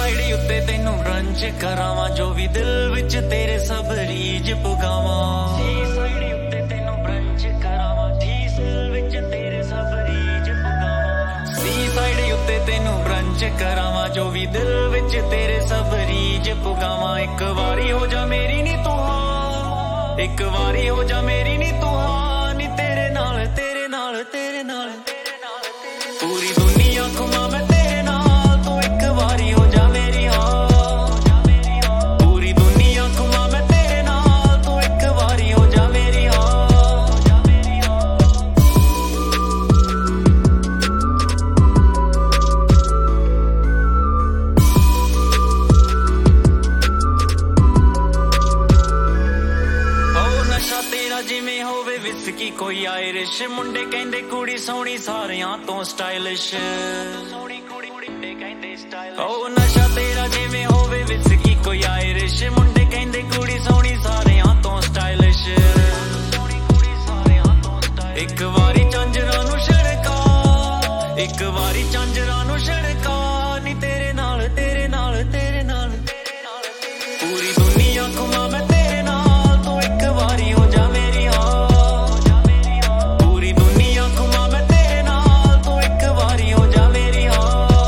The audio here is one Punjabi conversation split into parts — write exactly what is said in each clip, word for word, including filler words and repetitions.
ਸਾਈਡ ਉੱਤੇ ਤੈਨੂੰ ਬ੍ਰੰਚ ਕਰਾਵਾਂ, ਜੋ ਵੀ ਦਿਲ ਵਿੱਚ ਤੇਰੇ ਸਭ ਰੀਝ ਪੁਗਾਵਾਂ। ਸੀ ਸਾਈਡ ਉੱਤੇ ਤੈਨੂੰ ਬ੍ਰੰਚ ਕਰਾਵਾਂ, ਜੀ ਦਿਲ ਵਿੱਚ ਤੇਰੇ ਸਭ ਰੀਝ ਪੁਗਾਵਾਂ। ਸੀ ਸਾਈਡ ਉੱਤੇ ਤੈਨੂੰ ਬ੍ਰੰਚ ਕਰਾਵਾਂ, ਜੋ ਵੀ ਦਿਲ ਵਿੱਚ ਤੇਰੇ ਸਭ ਰੀਝ ਪੁਗਾਵਾਂ। ਇੱਕ ਵਾਰੀ ਹੋ ਜਾ ਮੇਰੀ ਨੀ ਤੂੰ ਹਾਂ, ਇੱਕ ਵਾਰੀ ਹੋ ਜਾ ਮੇਰੀ ਨੀ ਤੂੰ ਹਾਂ, ਨੀ ਤੇਰੇ ਨਾਲ ਤੇਰੇ ਨਾਲ ਤੇਰੇ ਨਾਲ ਪੂਰੀ ਦੁਨੀਆ ਘੁਮਾ ਮੈਂ ਤੇਰੇ ਨਾਲ, ਤੂੰ ਇੱਕ ਵਾਰੀ ਹੋ ਜਾ ਮੇਰੀ ਹਾਂ। ਪੂਰੀ ਦੁਨੀਆ ਘੁਮਾ ਮੈਂ ਤੇਰੇ ਨਾਲ, ਤੂੰ ਇੱਕ ਵਾਰੀ ਹੋ ਜਾ ਮੇਰੀ ਹਾਂ। ਨਸ਼ਾ ਤੇਰਾ ਜਿਵੇਂ ਹੋਵੇ ਵਿਸਕੀ ਕੋਈ ਆਇਰਿਸ਼, ਮੁੰਡੇ ਕਹਿੰਦੇ ਕੁੜੀ ਸੋਹਣੀ ਸਾਰਿਆਂ ਤੋਂ ਸਟਾਈਲਿਸ਼। ਓ ਨਸ਼ਾ ਤੇਰਾ ਜਿਵੇਂ ਹੋਵੇ ਵਿਸਕੀ ਕੋਈ ਆਇਰਿਸ਼, ਮੁੰਡੇ ਕਹਿੰਦੇ ਕੁੜੀ ਸੋਹਣੀ ਸਾਰਿਆਂ ਤੋਂ ਸਟਾਈਲਿਸ਼। ਇੱਕ ਵਾਰੀ ਝਾਂਜਰਾਂ ਨੂੰ ਛੜਕਾ, ਇੱਕ ਵਾਰੀ ਝਾਂਜਰਾਂ ਨੂੰ ਛੜਕਾ, ਨੀ ਤੇਰੇ ਨਾਲ ਤੇਰੇ ਨਾਲ ਤੇਰੇ ਨਾਲ ਪੂਰੀ ਦੁਨੀਆ ਘੁਮਾ ਮੈਂ ਤੇਰੇ ਨਾਲ, ਤੂੰ ਇੱਕ ਵਾਰੀ ਹੋ ਜਾ ਮੇਰੀ ਹਾਂ। ਪੂਰੀ ਦੁਨੀਆ ਘੁਮਾ ਮੈਂ ਤੇਰੇ ਨਾਲ, ਤੂੰ ਇੱਕ ਵਾਰੀ ਹੋ ਜਾ ਮੇਰੀ ਹਾਂ।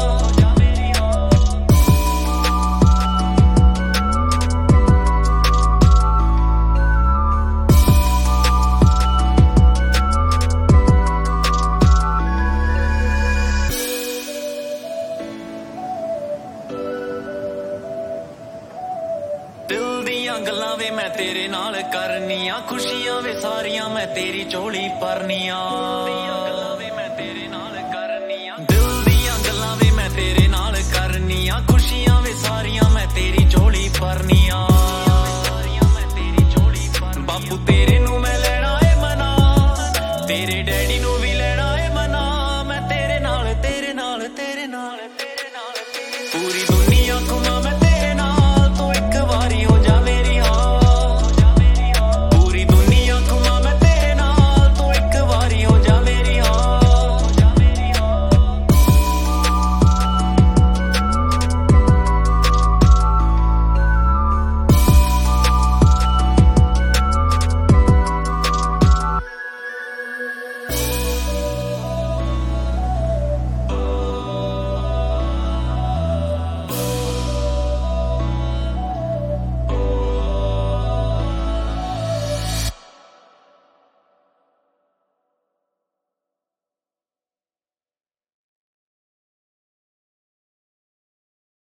ਦਿਲ ਦੀਆਂ ਗੱਲਾਂ ਵੇ ਮੈਂ ਤੇਰੇ ਨਾਲ ਕਰਨੀਆਂ, ਖੁਸ਼ੀਆਂ ਵੇ ਸਾਰੀਆਂ ਮੈਂ ਤੇਰੀ ਝੋਲੀ ਭਰਨੀਆਂ। ਦਿਲ ਦੀਆਂ ਗੱਲਾਂ ਵੇ ਮੈਂ ਤੇਰੇ ਨਾਲ ਕਰਨੀਆਂ, ਦਿਲ ਦੀਆਂ ਗੱਲਾਂ ਵੇ ਮੈਂ ਤੇਰੇ ਨਾਲ ਕਰਨੀਆਂ, ਖੁਸ਼ੀਆਂ ਵੇ ਸਾਰੀਆਂ ਮੈਂ ਤੇਰੀ ਝੋਲੀ ਭਰਨੀਆਂ।